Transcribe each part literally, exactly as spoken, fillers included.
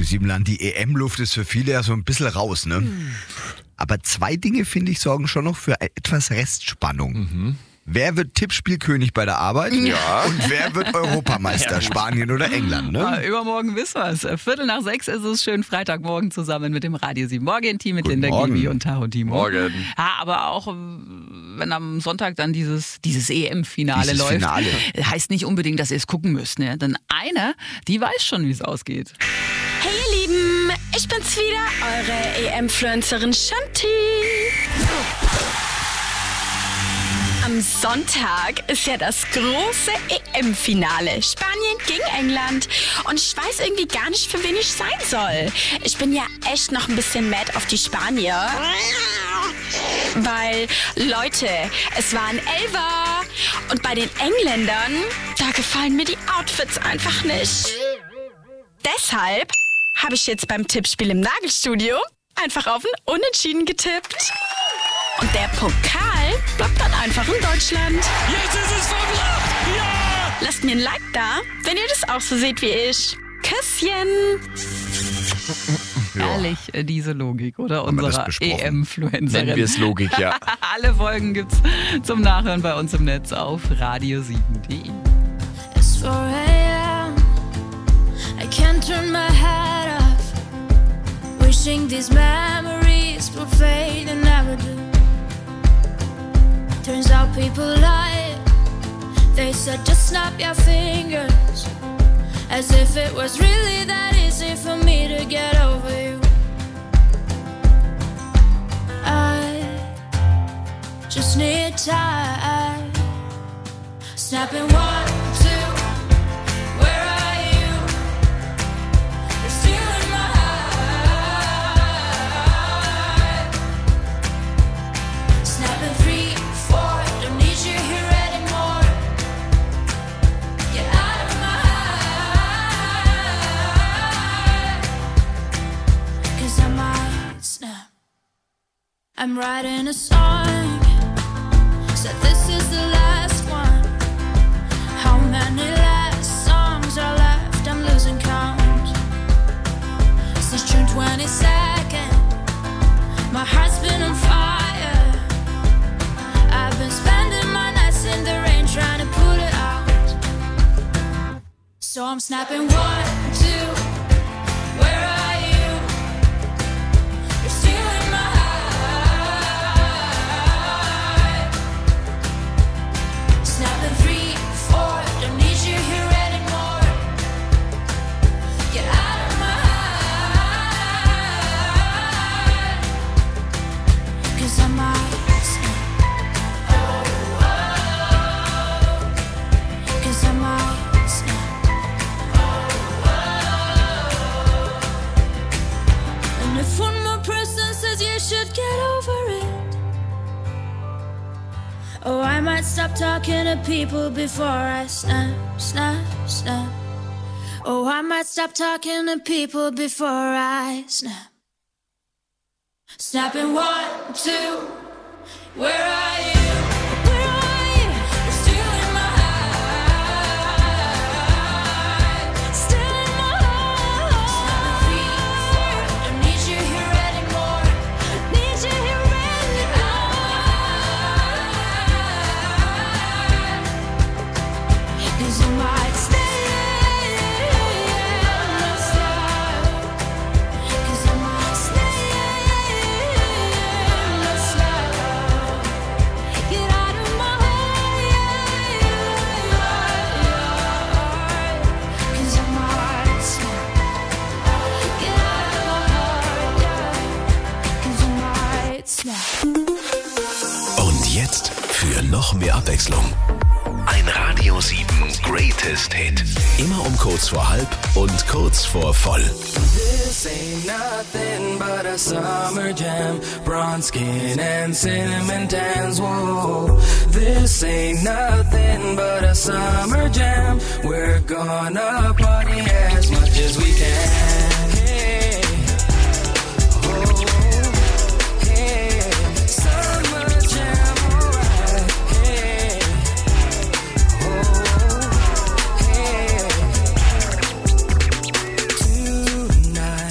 Siebenland, die E M-Luft ist für viele ja so ein bisschen raus, ne? Hm. Aber zwei Dinge, finde ich, sorgen schon noch für etwas Restspannung. Mhm. Wer wird Tippspielkönig bei der Arbeit? Ja. Und wer wird Europameister? Ja. Spanien oder England, ne? Ah, übermorgen wissen wir es. Viertel nach sechs ist es schön, Freitagmorgen zusammen mit dem Radio sieben Morgen-Team, mit Linda Gibi und Taho Timo. Morgen. Ja, aber auch, wenn am Sonntag dann dieses, dieses E M-Finale dieses läuft, Finale. heißt nicht unbedingt, dass ihr es gucken müsst. Ne? Denn eine, die weiß schon, wie es ausgeht. Hey ihr Lieben, ich bin's wieder, eure E M-Influencerin Shanti. Am Sonntag ist ja das große E M-Finale. Spanien gegen England. Und ich weiß irgendwie gar nicht, für wen ich sein soll. Ich bin ja echt noch ein bisschen mad auf die Spanier. Weil, Leute, es waren Elfer. Und bei den Engländern, da gefallen mir die Outfits einfach nicht. Deshalb habe ich jetzt beim Tippspiel im Nagelstudio einfach auf ein Unentschieden getippt. Und der Pokal bleibt dann einfach in Deutschland. Jetzt ist es verblasst! Ja! Lasst mir ein Like da, wenn ihr das auch so seht wie ich. Küsschen! Ja. Ehrlich, diese Logik, oder? Unserer E M-Influencerin. Nennen wir es Logik, ja. Alle Folgen gibt's zum Nachhören bei uns im Netz auf radio sieben punkt de. It's four a.m. I can't turn my head off. Wishing these memories will fade and never do. Turns out people lie. They said just snap your fingers, as if it was really that easy for me to get over you. I just need time. Snapping one, two, where are you? You're still in my heart. Snapping three, four, don't need you here anymore. Get out of my heart. 'Cause I might snap. I'm writing a song. Said this is the last one. How many last songs are left? I'm losing count. Since June twenty-second, my heart's been on fire. I've been spending my nights in the rain trying to put it out. So I'm snapping one, two, where are you? You're still in my heart. Snapping three, four, don't need you here anymore. Get out of my heart. 'Cause I might snap. Oh, oh. 'Cause I might snap. Oh, oh. And if one more person says you should get over it, oh, I might stop talking to people before I snap, snap, snap. Oh, I might stop talking to people before I snap. Snapping one, two, where are you? Where are you? You're still in my heart. Still in my heart. Snapping three, four, don't need you here anymore. Need you here anymore. 'Cause I might stay. Cause I might stay. Get out of my heart. Cause I might snap. Get out of my heart. Cause I might snap. Und jetzt für noch mehr Abwechslung. Ein Radio sieben Greatest Hit. Immer um kurz vor halb und kurz vor voll. This ain't nothing but a summer jam. Bronze skin and cinnamon tans. Whoa. This ain't nothing but a summer jam. We're gonna party as much as we can. Hey. Oh. Hey. Summer jam, alright. Hey. Oh. Hey. Tonight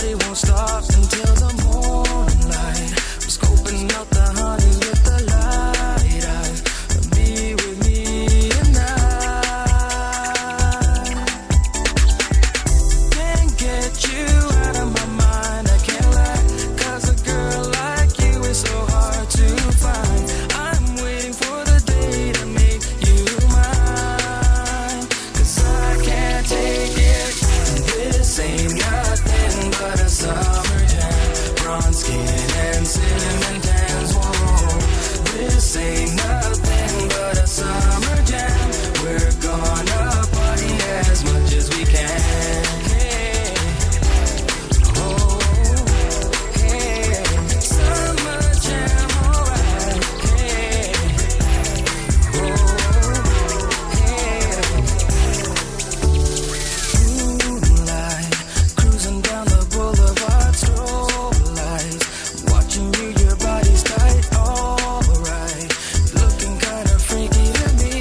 they won't stop until the morning light. I'm scoping out the honey with the light eyes. Be with me tonight. Can't get you out of my mind, I can't lie. Cause a girl like you is so hard to find. I'm waiting for the day to make you mine. Cause I can't take it. This ain't nothing but a summer jam. Bronze skin and cinnamon tans. Whoa, this ain't nothing but a summer jam. We're gonna party as much as we can. Hey, oh, hey, summer jam, alright. Hey, oh, hey. Moonlight, cruising down the boulevard, strobe lights. Watching you, your body's tight, alright. Looking kinda freaky to me.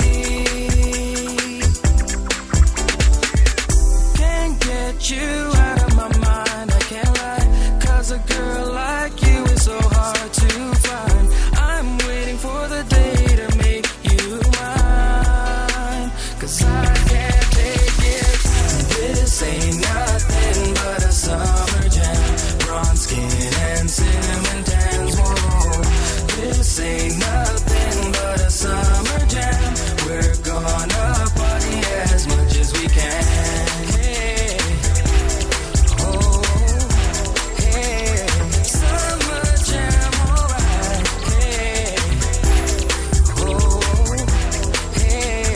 Can't get you out of my mind, I can't lie. Cause a girl like you is so hard to find. I'm waiting for the day to make you mine. Cause I can't take it. This ain't nothing but a summer jam. Bronze skin and cinnamon tans. Whoa, this ain't nothing but a summer jam. We're gonna party as much as we can. Hey, oh, hey, summer jam, alright. Hey, oh, hey.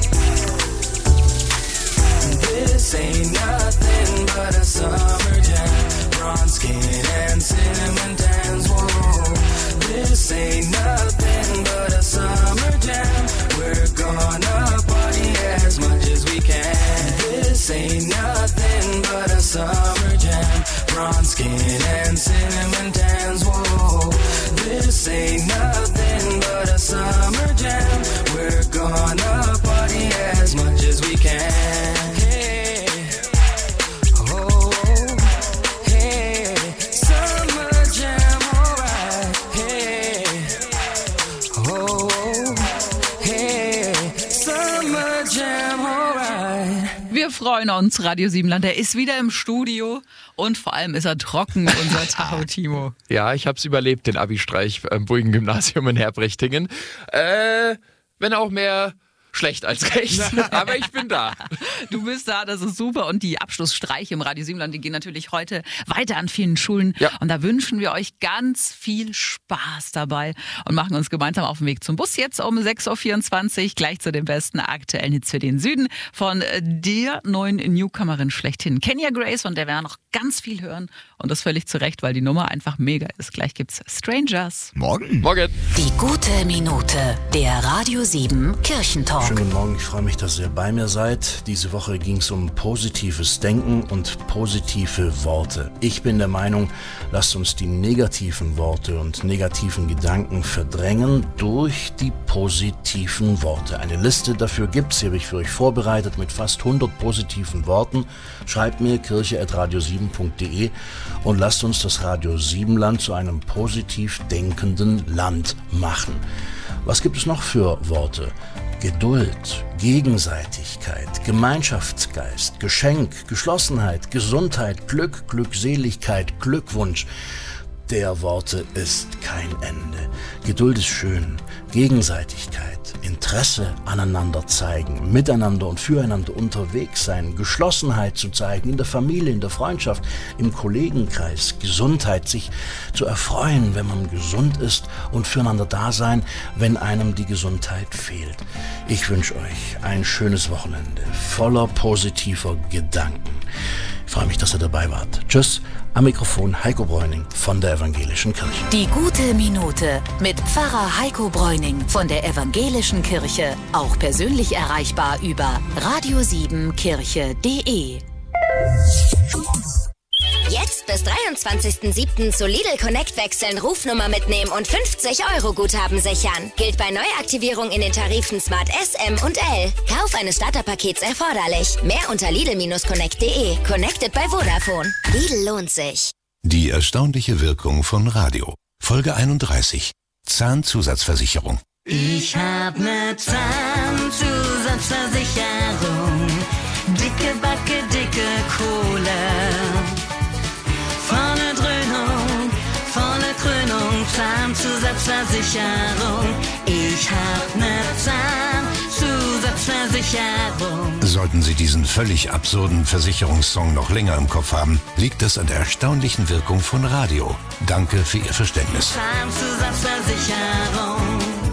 This ain't nothing but a summer jam. Bronze skin and cinnamon tans. Whoa, this ain't nothing but a summer jam. We're gonna party as much as we can. This ain't nothing but a summer jam. Bronze skin and cinnamon tans. Whoa, this ain't nothing but a summer jam. We're gonna party as much as we can. Hey, oh, hey, summer jam, alright. Hey, oh, hey, summer jam, alright. Wir freuen uns, Radio Siebenland. Er ist wieder im Studio und vor allem ist er trocken, unser Tacho Timo. Ja, ich hab's überlebt, den Abi-Streich am Bulgen-Gymnasium in Herbrechtingen. Äh, wenn auch mehr schlecht als recht, aber ich bin da. Du bist da, das ist super. Und die Abschlussstreiche im Radio Siebenland, die gehen natürlich heute weiter an vielen Schulen. Ja. Und da wünschen wir euch ganz viel Spaß dabei und machen uns gemeinsam auf den Weg zum Bus jetzt um sechs Uhr vierundzwanzig, gleich zu den besten aktuellen Hits für den Süden von der neuen Newcomerin schlechthin, Kenya Grace, von der wir noch ganz viel hören. Und das völlig zu Recht, weil die Nummer einfach mega ist. Gleich gibt's Strangers. Morgen. Morgen. Die gute Minute, der Radio sieben Kirchentalk. Schönen guten Morgen, ich freue mich, dass ihr bei mir seid. Diese Woche ging es um positives Denken und positive Worte. Ich bin der Meinung, lasst uns die negativen Worte und negativen Gedanken verdrängen durch die positiven Worte. Eine Liste dafür gibt's, die habe ich für euch vorbereitet mit fast hundert positiven Worten. Schreibt mir kirche at radio sieben punkt de und lasst uns das Radio Siebenland zu einem positiv denkenden Land machen. Was gibt es noch für Worte? Geduld, Gegenseitigkeit, Gemeinschaftsgeist, Geschenk, Geschlossenheit, Gesundheit, Glück, Glückseligkeit, Glückwunsch. Der Worte ist kein Ende. Geduld ist schön, Gegenseitigkeit, Interesse aneinander zeigen, miteinander und füreinander unterwegs sein, Geschlossenheit zu zeigen in der Familie, in der Freundschaft, im Kollegenkreis, Gesundheit, sich zu erfreuen, wenn man gesund ist und füreinander da sein, wenn einem die Gesundheit fehlt. Ich wünsche euch ein schönes Wochenende voller positiver Gedanken. Ich freue mich, dass ihr dabei wart. Tschüss, am Mikrofon Heiko Bräuning von der Evangelischen Kirche. Die gute Minute mit Pfarrer Heiko Bräuning von der Evangelischen Kirche. Auch persönlich erreichbar über radio sieben kirche punkt de. Jetzt bis dreiundzwanzigsten siebten zu Lidl Connect wechseln, Rufnummer mitnehmen und fünfzig Euro Guthaben sichern. Gilt bei Neuaktivierung in den Tarifen Smart S, M und L. Kauf eines Starterpakets erforderlich. Mehr unter lidl connect punkt de. Connected bei Vodafone. Lidl lohnt sich. Die erstaunliche Wirkung von Radio. Folge einunddreißig. Zahnzusatzversicherung. Ich hab ne Zahnzusatzversicherung. Dicke Backe, dicke Kohle. Volle Dröhnung, volle Krönung. Zahnzusatzversicherung. Ich hab ne Zahnzusatzversicherung. Sollten Sie diesen völlig absurden Versicherungssong noch länger im Kopf haben, liegt es an der erstaunlichen Wirkung von Radio. Danke für Ihr Verständnis. Zahnzusatzversicherung.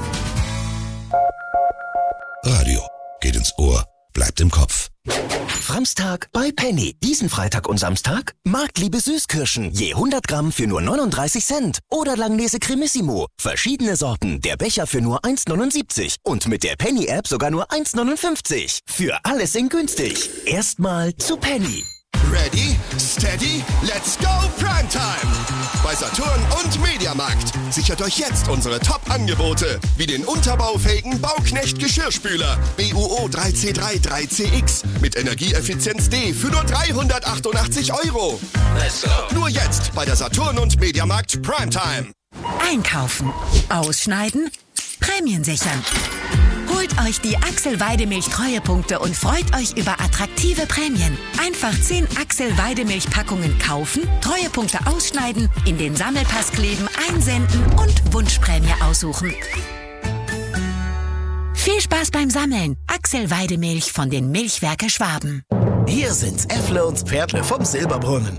Radio geht ins Ohr, bleibt im Kopf. Framstag bei Penny. Diesen Freitag und Samstag Marktliebe Süßkirschen. Je hundert Gramm für nur neununddreißig Cent. Oder Langnese Cremissimo. Verschiedene Sorten. Der Becher für nur eins neunundsiebzig. Und mit der Penny-App sogar nur eins neunundfünfzig. Für alles in günstig. Erstmal zu Penny. Ready, steady, let's go Primetime! Bei Saturn und Mediamarkt. Sichert euch jetzt unsere Top-Angebote, wie den unterbaufähigen Bauknecht Geschirrspüler B U O drei C drei drei C X mit Energieeffizienz D für nur dreihundertachtundachtzig Euro. Let's go! Nur jetzt bei der Saturn und Mediamarkt Primetime. Einkaufen, ausschneiden, Prämien sichern. Holt euch die Axel Weidemilch Treuepunkte und freut euch über attraktive Prämien. Einfach zehn Axel Weidemilch Packungen kaufen, Treuepunkte ausschneiden, in den Sammelpass kleben, einsenden und Wunschprämie aussuchen. Viel Spaß beim Sammeln. Axel Weidemilch von den Milchwerke Schwaben. Hier sind's Äffle und Pferdle vom Silberbrunnen.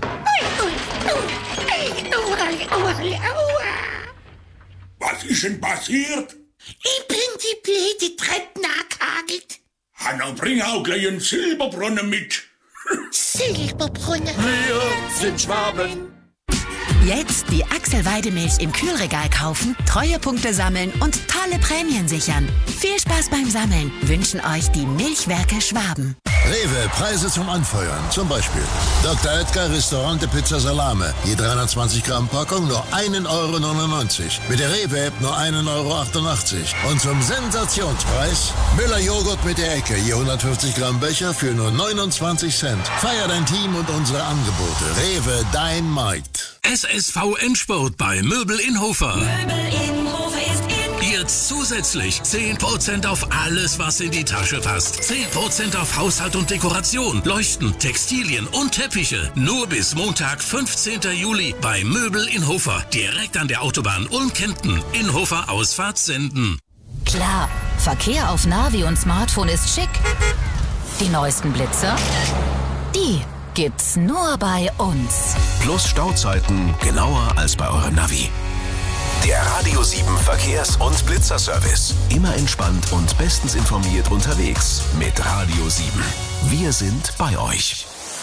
Was ist denn passiert? Ich bin die blöde Treppe nachgehagelt. Hanna, bring auch gleich einen Silberbrunnen mit. Silberbrunnen. Wir sind Schwaben. Jetzt die Axel Weidemilch im Kühlregal kaufen, Treuepunkte sammeln und tolle Prämien sichern. Viel Spaß beim Sammeln wünschen euch die Milchwerke Schwaben. Rewe, Preise zum Anfeuern. Zum Beispiel Doktor Oetker Restaurante Pizza Salame. Je dreihundertzwanzig Gramm Packung nur einen Euro neunundneunzig. Mit der Rewe-App nur einen Euro achtundachtzig. Und zum Sensationspreis Müller Joghurt mit der Ecke. Je hundertfünfzig Gramm Becher für nur neunundzwanzig Cent. Feier dein Team und unsere Angebote. Rewe, dein Markt. S S V Endspurt bei Möbel in Hofer. Möbel in Hofer ist in. Jetzt zusätzlich zehn Prozent auf alles, was in die Tasche passt. zehn Prozent auf Haushalt und Dekoration, Leuchten, Textilien und Teppiche. Nur bis Montag, fünfzehnten Juli bei Möbel in Hofer. Direkt an der Autobahn Ulm-Kempten. In Hofer Ausfahrt senden. Klar, Verkehr auf Navi und Smartphone ist schick. Die neuesten Blitzer? Die gibt's nur bei uns. Plus Stauzeiten genauer als bei eurem Navi. Der Radio sieben Verkehrs- und Blitzerservice. Immer entspannt und bestens informiert unterwegs mit Radio sieben. Wir sind bei euch.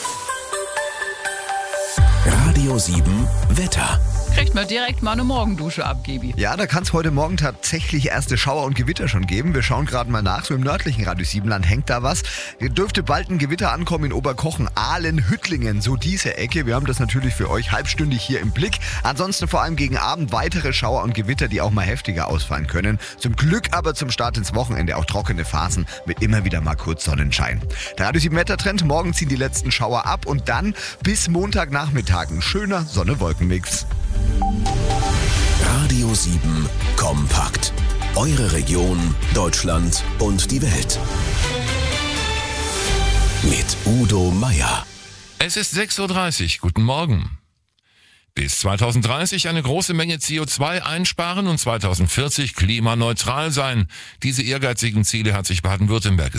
Radio sieben Wetter. Kriegt man direkt mal eine Morgendusche ab, Gebi. Ja, da kann es heute Morgen tatsächlich erste Schauer und Gewitter schon geben. Wir schauen gerade mal nach. So im nördlichen Radio sieben Land hängt da was. Hier dürfte bald ein Gewitter ankommen in Oberkochen, Aalen, Hüttlingen, so diese Ecke. Wir haben das natürlich für euch halbstündig hier im Blick. Ansonsten vor allem gegen Abend weitere Schauer und Gewitter, die auch mal heftiger ausfallen können. Zum Glück aber zum Start ins Wochenende auch trockene Phasen mit immer wieder mal kurz Sonnenschein. Der Radio sieben Wettertrend. Morgen ziehen die letzten Schauer ab und dann bis Montagnachmittag ein schöner Sonne-Wolken-Mix. Radio sieben Kompakt. Eure Region, Deutschland und die Welt. Mit Udo Meier. Es ist sechs Uhr dreißig. Guten Morgen. Bis zweitausenddreißig eine große Menge C O zwei einsparen und zweitausendvierzig klimaneutral sein. Diese ehrgeizigen Ziele hat sich Baden-Württemberg